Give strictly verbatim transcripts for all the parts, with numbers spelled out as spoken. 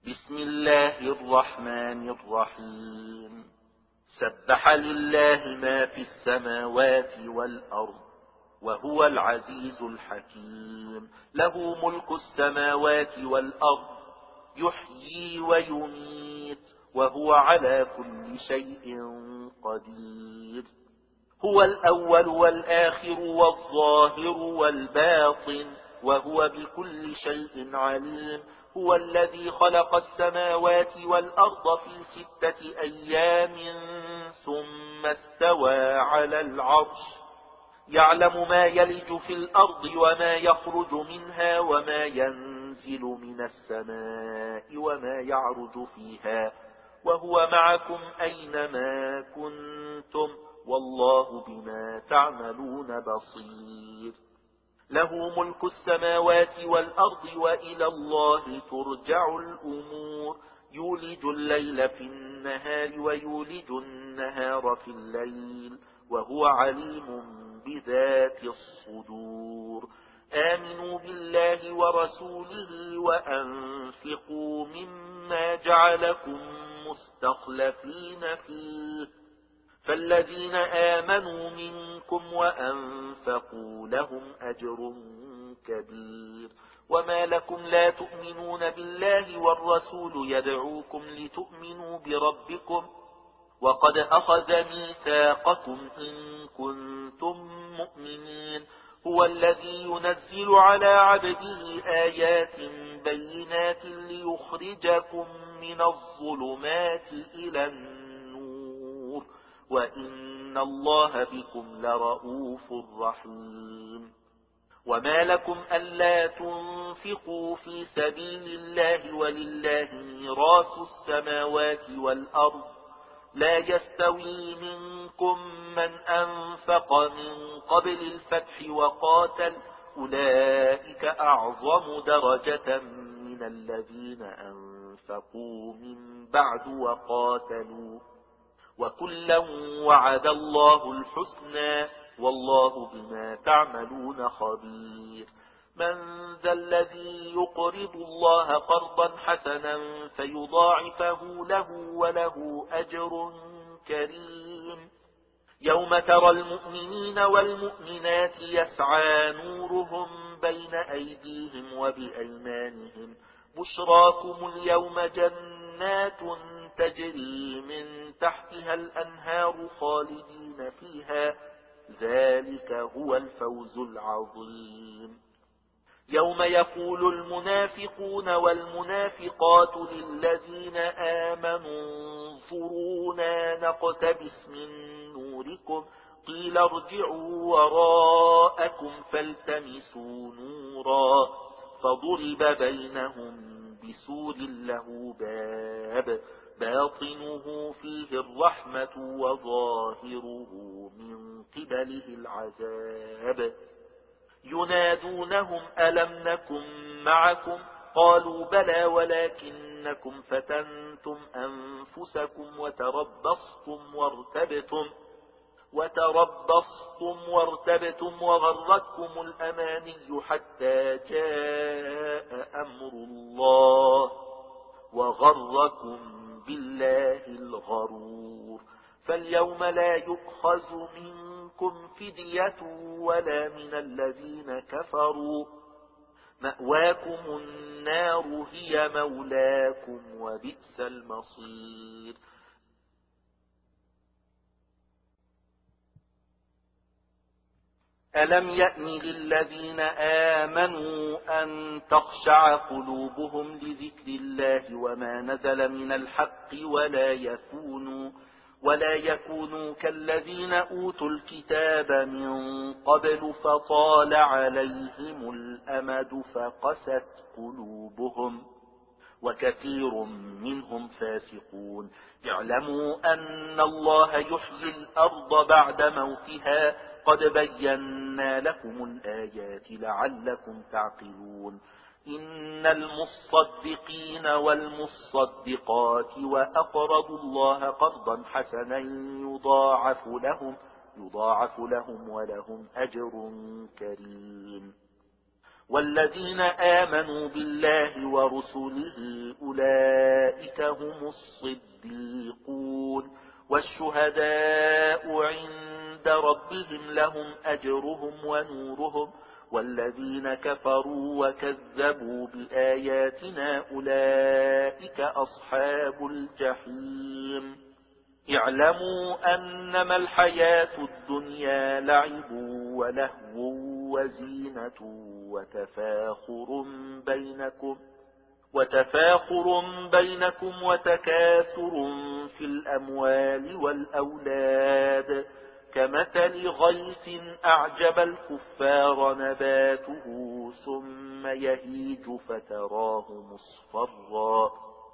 بسم الله الرحمن الرحيم سبح لله ما في السماوات والأرض وهو العزيز الحكيم له ملك السماوات والأرض يحيي ويميت وهو على كل شيء قدير هو الأول والآخر والظاهر والباطن وهو بكل شيء عليم هو الذي خلق السماوات والأرض في ستة أيام ثم استوى على العرش يعلم ما يلج في الأرض وما يخرج منها وما ينزل من السماء وما يعرج فيها وهو معكم أينما كنتم والله بما تعملون بصير له ملك السماوات والأرض وإلى الله ترجع الأمور يولج الليل في النهار ويولج النهار في الليل وهو عليم بذات الصدور آمنوا بالله ورسوله وأنفقوا مما جعلكم مستخلفين فيه فالذين آمنوا منكم وأنفقوا لهم أجر كبير وما لكم لا تؤمنون بالله والرسول يدعوكم لتؤمنوا بربكم وقد أخذ ميثاقكم إن كنتم مؤمنين هو الذي ينزل على عبده آيات بينات ليخرجكم من الظلمات إلى النور وإن الله بكم لرؤوف رحيم وما لكم ألا تنفقوا في سبيل الله ولله ميراث السماوات والأرض لا يستوي منكم من أنفق من قبل الفتح وقاتل أولئك أعظم درجة من الذين أنفقوا من بعد وقاتلوا وكلا وعد الله الحسنى والله بما تعملون خبير من ذا الذي يقرض الله قرضا حسنا فيضاعفه له وله أجر كريم يوم ترى المؤمنين والمؤمنات يسعى نورهم بين أيديهم وبأيمانهم بشراكم اليوم جنات تجري من تحتها الأنهار خالدين فيها ذلك هو الفوز العظيم يوم يقول المنافقون والمنافقات للذين آمنوا انظرونا نقتبس من نوركم قيل ارجعوا وراءكم فالتمسوا نورا فضرب بينهم بسور له باب باطنه فيه الرحمة وظاهره من قبله العذاب ينادونهم ألم نكن معكم قالوا بلى ولكنكم فتنتم أنفسكم وتربصتم وارتبتم وتربصتم وارتبتم وغرتكم الأماني حتى جاء أمر الله وغركم بالله الغرور فاليوم لا يؤخذ منكم فدية ولا من الذين كفروا مأواكم النار هي مولاكم وبئس المصير ألم يأن للذين آمنوا أن تخشع قلوبهم لذكر الله وما نزل من الحق ولا يكونوا ولا يكونوا كالذين أوتوا الكتاب من قبل فطال عليهم الأمد فقست قلوبهم وكثير منهم فاسقون اعلموا أن الله يحيي الأرض بعد موتها قد بينا لكم الآيات لعلكم تعقلون إن المصدقين والمصدقات وأقرضوا الله قرضا حسنا يضاعف لهم يضاعف لهم ولهم أجر كريم والذين آمنوا بالله ورسله أولئك أولئك هم الصديقون والشهداء عند ربهم لهم أجرهم ونورهم والذين كفروا وكذبوا بآياتنا أولئك أصحاب الجحيم اعلموا أنما الحياة الدنيا لعب ولهو وزينة وتفاخر بينكم وتفاخر بينكم وتكاثر في الأموال والأولاد كمثل غيث أعجب الكفار نباته ثم يهيج فتراه مصفرا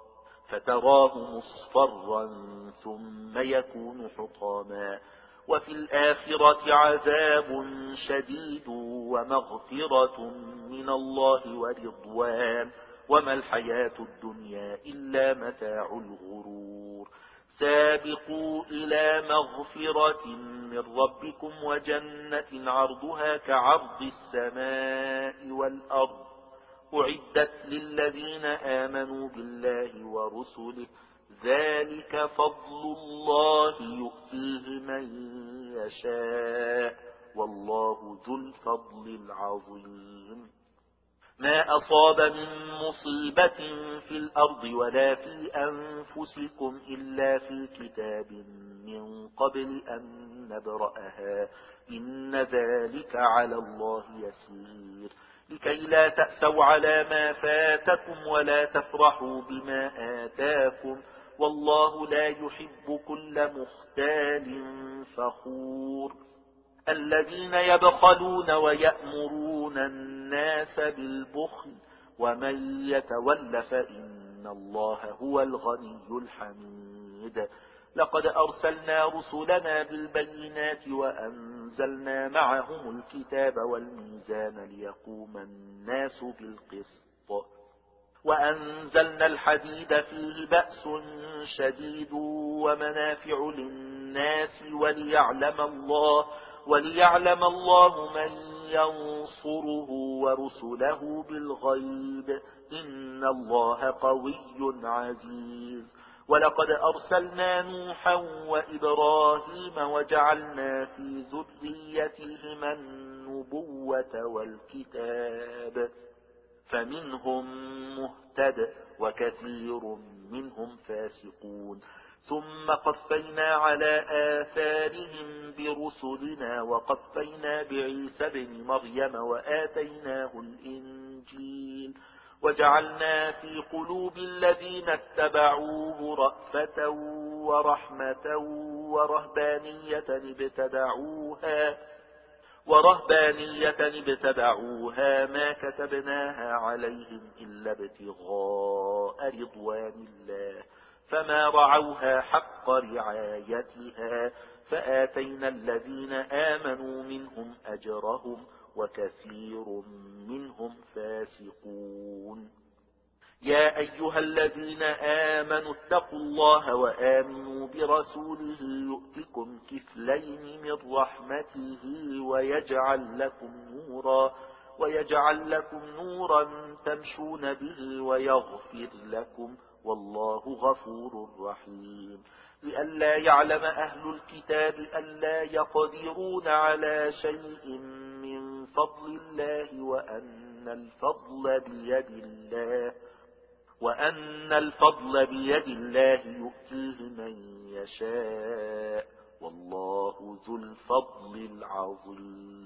فتراه مصفرا ثم يكون حطاما وفي الآخرة عذاب شديد ومغفرة من الله ورضوان وما الحياة الدنيا إلا متاع الغرور سابقوا إلى مغفرة من ربكم وجنة عرضها كعرض السماء والأرض أعدت للذين آمنوا بالله ورسله ذلك فضل الله يؤتيه من يشاء والله ذو الفضل العظيم ما أصاب من مصيبة في الأرض ولا في أنفسكم إلا في كتاب من قبل أن نبرأها إن ذلك على الله يسير لكي لا تأسوا على ما فاتكم ولا تفرحوا بما آتاكم والله لا يحب كل مختال فخور الذين يبخلون ويأمرون الناس بالبخل ومن يتول فإن الله هو الغني الحميد لقد أرسلنا رسلنا بالبينات وأنزلنا معهم الكتاب والميزان ليقوم الناس بالقسط وأنزلنا الحديد فيه بأس شديد ومنافع للناس وليعلم الله وليعلم الله من ينصره ورسله بالغيب إن الله قوي عزيز ولقد أرسلنا نوحا وإبراهيم وجعلنا في ذريتهما النبوة والكتاب فمنهم مهتد وكثير منهم فاسقون ثم قفينا على آثارهم برسلنا وقفينا بعيسى بن مريم وآتيناه الإنجيل وجعلنا في قلوب الذين اتبعوه رأفة ورحمة ورهبانية ابتدعوها ورهبانية ابتدعوها ما كتبناها عليهم إلا ابتغاء رضوان الله فما رعوها حق رعايتها فآتينا الذين آمنوا منهم أجرهم وكثير منهم فاسقون يا أيها الذين آمنوا اتقوا الله وآمنوا برسوله يؤتكم كفلين من رحمته ويجعل لكم نورا ويجعل لكم نورا تمشون به ويغفر لكم والله غفور رحيم لئلا يعلم أهل الكتاب ألا يقدرون على شيء من فضل الله وأن الفضل بيد الله وأن الفضل بيد الله يؤتيه من يشاء والله ذو الفضل العظيم